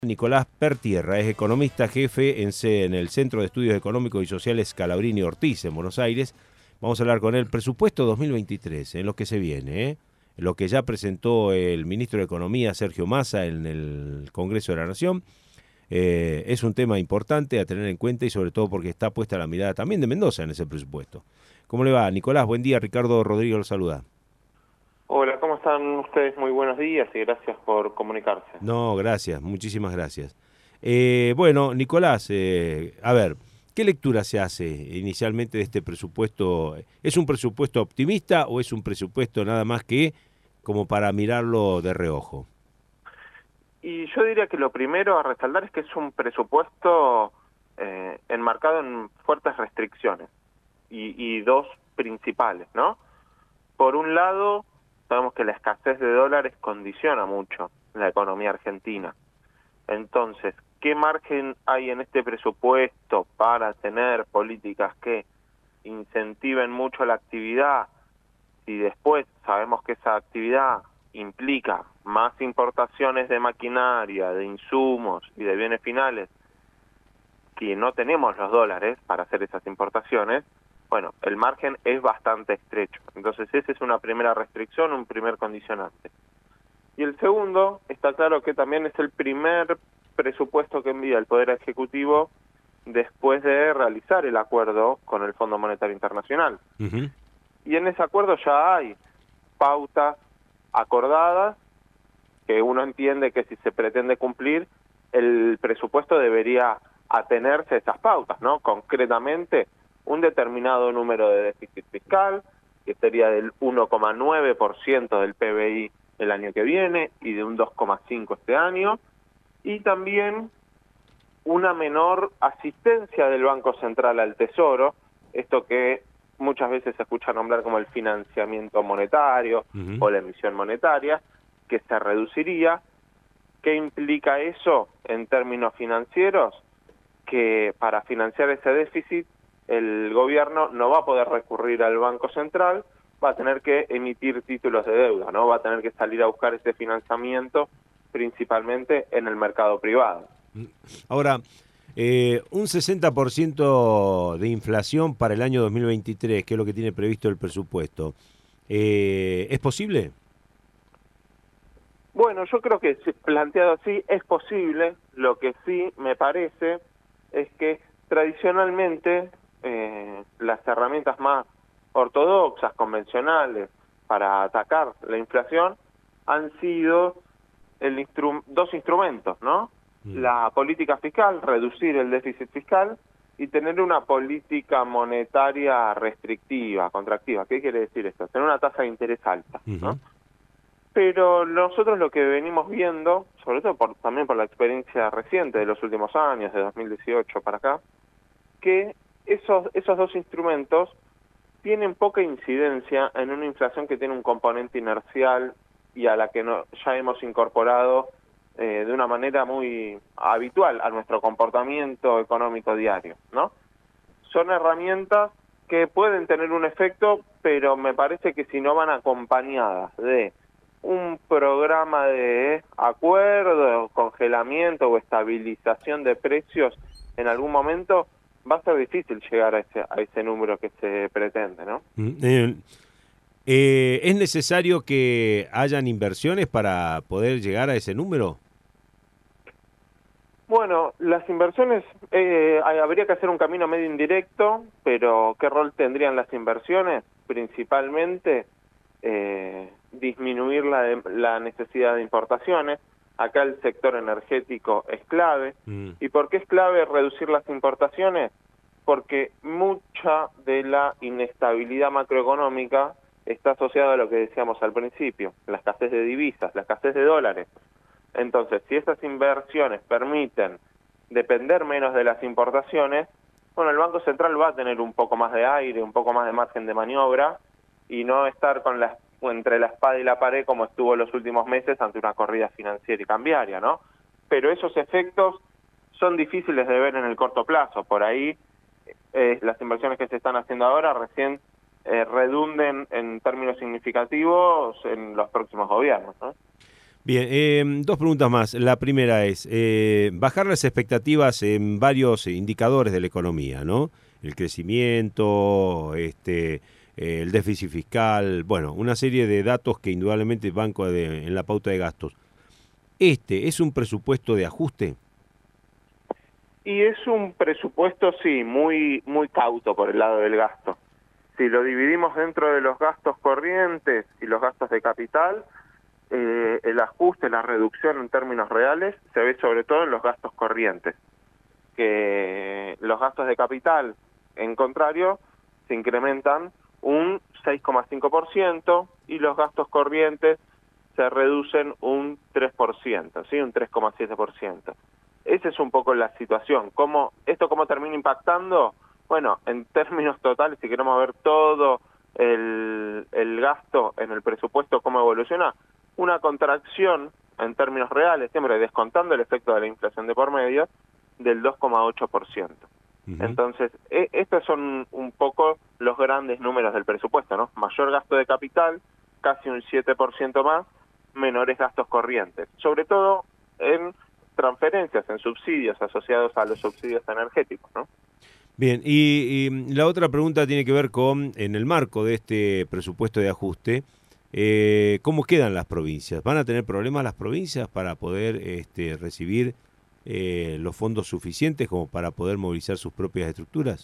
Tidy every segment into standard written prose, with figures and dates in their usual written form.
Nicolás Pertierra es economista jefe en el Centro de Estudios Económicos y Sociales Scalabrini Ortiz en Buenos Aires. Vamos a hablar con él. Presupuesto 2023, en lo que se viene, en lo que ya presentó el ministro de Economía, Sergio Massa, en el Congreso de la Nación. Es un tema importante a tener en cuenta y sobre todo porque está puesta la mirada también de Mendoza en ese presupuesto. ¿Cómo le va, Nicolás? Buen día, Ricardo Rodríguez lo saluda. Hola, ¿cómo están ustedes? Muy buenos días y gracias por comunicarse. No, gracias, muchísimas gracias. Bueno, Nicolás, a ver, ¿qué lectura se hace inicialmente de este presupuesto? ¿Es un presupuesto optimista o es un presupuesto nada más que como para mirarlo de reojo? Y yo diría que lo primero a resaltar es que es un presupuesto enmarcado en fuertes restricciones y dos principales, ¿no? Por un lado, sabemos que la escasez de dólares condiciona mucho la economía argentina. Entonces, ¿qué margen hay en este presupuesto para tener políticas que incentiven mucho la actividad? Si después sabemos que esa actividad implica más importaciones de maquinaria, de insumos y de bienes finales, que no tenemos los dólares para hacer esas importaciones, bueno, el margen es bastante estrecho. Entonces esa es una primera restricción, un primer condicionante. Y el segundo, está claro que también es el primer presupuesto que envía el Poder Ejecutivo después de realizar el acuerdo con el Fondo Monetario Internacional. Uh-huh. Y en ese acuerdo ya hay pautas acordadas que uno entiende que si se pretende cumplir, el presupuesto debería atenerse a esas pautas, ¿no? Concretamente, un determinado número de déficit fiscal, que sería del 1,9% del PBI el año que viene y de un 2,5% este año, y también una menor asistencia del Banco Central al Tesoro, esto que muchas veces se escucha nombrar como el financiamiento monetario o la emisión monetaria, que se reduciría. ¿Qué implica eso en términos financieros? Que para financiar ese déficit el gobierno no va a poder recurrir al Banco Central, va a tener que emitir títulos de deuda, ¿no? Va a tener que salir a buscar ese financiamiento principalmente en el mercado privado. Ahora, un 60% de inflación para el año 2023, que es lo que tiene previsto el presupuesto, ¿es posible? Bueno, yo creo que planteado así es posible. Lo que sí me parece es que tradicionalmente las herramientas más ortodoxas, convencionales, para atacar la inflación han sido dos instrumentos, ¿no? La política fiscal, reducir el déficit fiscal, y tener una política monetaria restrictiva, contractiva. ¿Qué quiere decir esto? Tener una tasa de interés alta, ¿no? Pero nosotros lo que venimos viendo, sobre todo también por la experiencia reciente de los últimos años, de 2018 para acá, que esos dos instrumentos tienen poca incidencia en una inflación que tiene un componente inercial y a la que ya hemos incorporado de una manera muy habitual a nuestro comportamiento económico diario, ¿no? Son herramientas que pueden tener un efecto, pero me parece que si no van acompañadas de un programa de acuerdo, congelamiento o estabilización de precios en algún momento, va a ser difícil llegar a ese número que se pretende, ¿no? ¿Es necesario que hayan inversiones para poder llegar a ese número? Bueno, las inversiones, habría que hacer un camino medio indirecto, pero ¿qué rol tendrían las inversiones? Principalmente disminuir la necesidad de importaciones. Acá el sector energético es clave. ¿Y por qué es clave reducir las importaciones? Porque mucha de la inestabilidad macroeconómica está asociada a lo que decíamos al principio, la escasez de divisas, la escasez de dólares. Entonces, si esas inversiones permiten depender menos de las importaciones, bueno, el Banco Central va a tener un poco más de aire, un poco más de margen de maniobra y no estar entre la espada y la pared como estuvo en los últimos meses ante una corrida financiera y cambiaria, ¿no? Pero esos efectos son difíciles de ver en el corto plazo. Por ahí las inversiones que se están haciendo ahora recién redunden en términos significativos en los próximos gobiernos, ¿no? Bien, dos preguntas más. La primera es bajar las expectativas en varios indicadores de la economía, ¿no? El crecimiento, el déficit fiscal, bueno, una serie de datos que indudablemente van en la pauta de gastos. ¿Es un presupuesto de ajuste? Y es un presupuesto, sí, muy cauto por el lado del gasto. Si lo dividimos dentro de los gastos corrientes y los gastos de capital, el ajuste, la reducción en términos reales, se ve sobre todo en los gastos corrientes. Que los gastos de capital, en contrario, se incrementan un 6,5% y los gastos corrientes se reducen un 3%, ¿sí? Un 3,7%. Esa es un poco la situación. ¿Esto cómo termina impactando? Bueno, en términos totales, si queremos ver todo el gasto en el presupuesto, cómo evoluciona, una contracción en términos reales, siempre descontando el efecto de la inflación de por medio, del 2,8%. Entonces, estos son un poco los grandes números del presupuesto, ¿no? Mayor gasto de capital, casi un 7% más, menores gastos corrientes, sobre todo en transferencias, en subsidios asociados a los subsidios energéticos, ¿no? Bien, y la otra pregunta tiene que ver con, en el marco de este presupuesto de ajuste, ¿cómo quedan las provincias? ¿Van a tener problemas las provincias para poder recibir los fondos suficientes como para poder movilizar sus propias estructuras?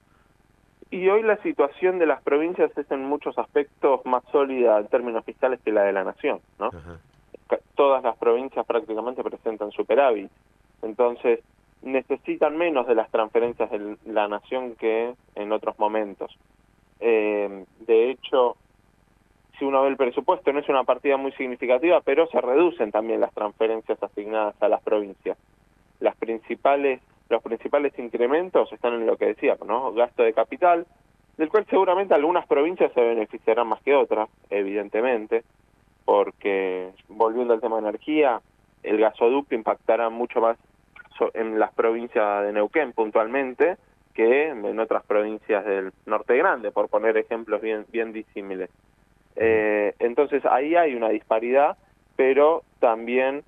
Y hoy la situación de las provincias es en muchos aspectos más sólida en términos fiscales que la de la nación, ¿no? Ajá. Todas las provincias prácticamente presentan superávit, entonces necesitan menos de las transferencias de la nación que en otros momentos. De hecho, si uno ve el presupuesto, no es una partida muy significativa, pero se reducen también las transferencias asignadas a las provincias. Los principales incrementos están en lo que decía, ¿no? Gasto de capital, del cual seguramente algunas provincias se beneficiarán más que otras, evidentemente, porque, volviendo al tema de energía, el gasoducto impactará mucho más en las provincias de Neuquén puntualmente que en otras provincias del Norte Grande, por poner ejemplos bien disímiles. Entonces ahí hay una disparidad, pero también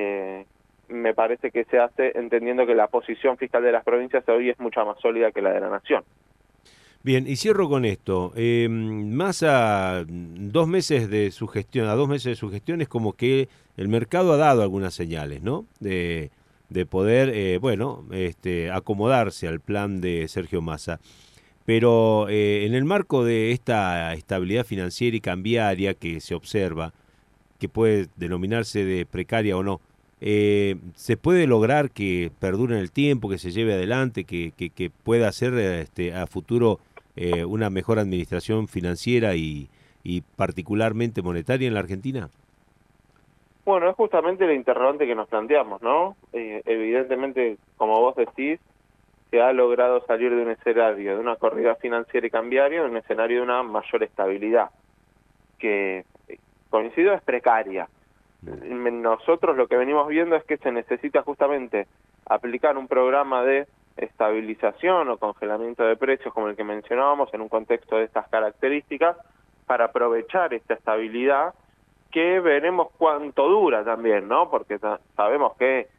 me parece que se hace entendiendo que la posición fiscal de las provincias hoy es mucho más sólida que la de la nación. Bien, y cierro con esto. Más a 2 meses de su gestión, es como que el mercado ha dado algunas señales, ¿no? De poder, acomodarse al plan de Sergio Massa. Pero en el marco de esta estabilidad financiera y cambiaria que se observa, que puede denominarse de precaria o no, ¿se puede lograr que perdure en el tiempo, que se lleve adelante, que pueda ser a futuro una mejor administración financiera y particularmente monetaria en la Argentina? Bueno, es justamente el interrogante que nos planteamos, ¿no? Evidentemente, como vos decís, se ha logrado salir de un escenario de una corrida financiera y cambiaria, de un escenario de una mayor estabilidad, que coincido es precaria. Nosotros lo que venimos viendo es que se necesita justamente aplicar un programa de estabilización o congelamiento de precios como el que mencionábamos en un contexto de estas características para aprovechar esta estabilidad que veremos cuánto dura también, ¿no? Porque sabemos que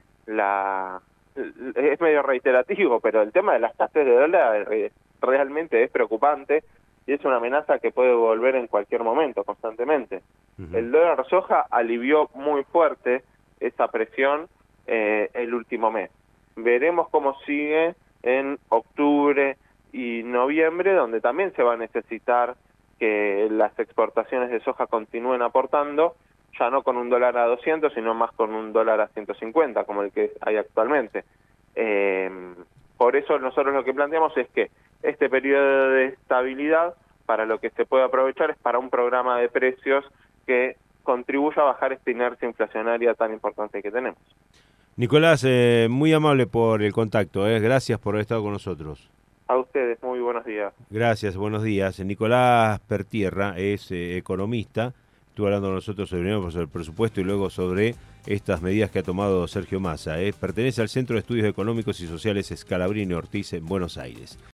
es medio reiterativo, pero el tema de la escasez de dólares realmente es preocupante y es una amenaza que puede volver en cualquier momento, constantemente. El dólar soja alivió muy fuerte esa presión el último mes. Veremos cómo sigue en octubre y noviembre, donde también se va a necesitar que las exportaciones de soja continúen aportando, ya no con un dólar a 200, sino más con un dólar a 150, como el que hay actualmente. Por eso nosotros lo que planteamos es que este periodo de estabilidad, para lo que se puede aprovechar, es para un programa de precios que contribuya a bajar esta inercia inflacionaria tan importante que tenemos. Nicolás, muy amable por el contacto, gracias por haber estado con nosotros. A ustedes, muy buenos días. Gracias, buenos días. Nicolás Pertierra es economista, estuvo hablando con nosotros sobre el presupuesto y luego sobre estas medidas que ha tomado Sergio Massa. Pertenece al Centro de Estudios Económicos y Sociales Scalabrini Ortiz en Buenos Aires.